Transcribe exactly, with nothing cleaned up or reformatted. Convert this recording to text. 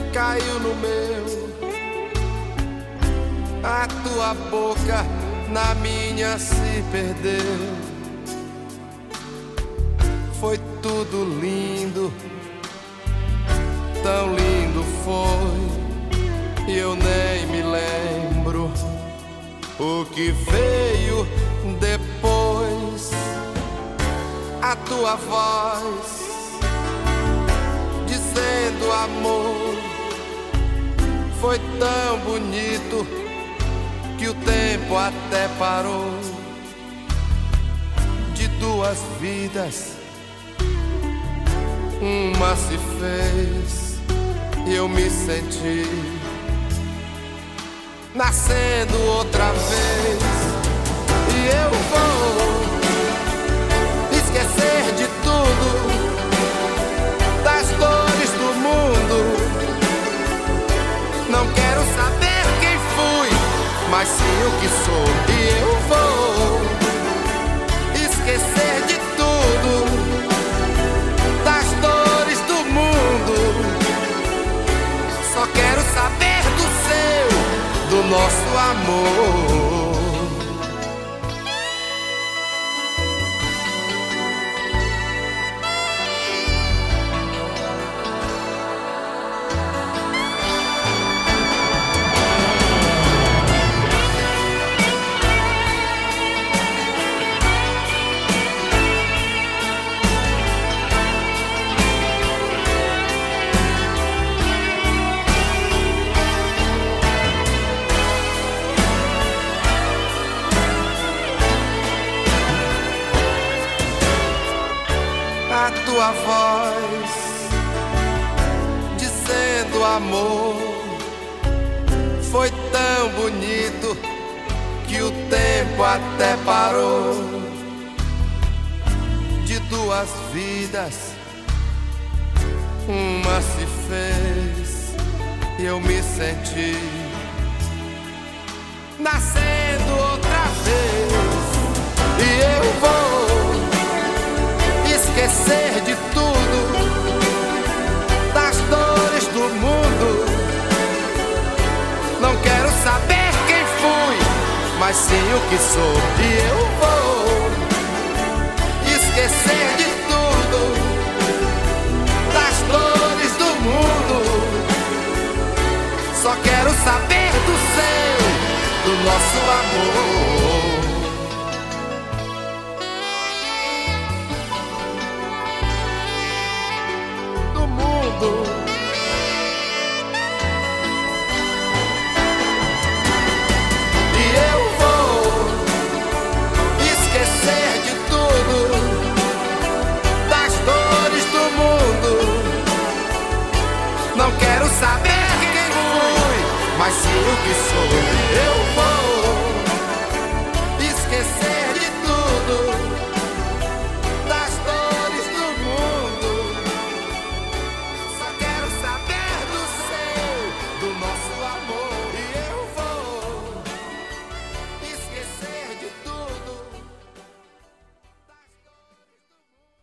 caiu no meu, a tua boca na minha se perdeu. Foi tudo lindo, tão lindo foi, e eu nem me lembro o que veio depois. A tua voz dizendo amor foi tão bonito que o tempo até parou. De duas vidas uma se fez e eu me senti nascendo outra vez. E eu vou esquecer de tudo, das dores do mundo. Não quero saber quem fui, mas sim o que sou. E eu vou esquecer de tudo, das dores do mundo. Só quero saber do seu, do nosso amor. A tua voz dizendo amor foi tão bonito que o tempo até parou. De duas vidas uma se fez e eu me senti nascendo outra vez. E eu vou esquecer de tudo, das dores do mundo. Não quero saber quem fui, mas sim o que sou. E eu vou esquecer de tudo, das dores do mundo. Só quero saber do seu, do nosso amor. E eu vou esquecer de tudo, das dores do mundo. Não quero saber quem fui, mas sim o que sou. Eu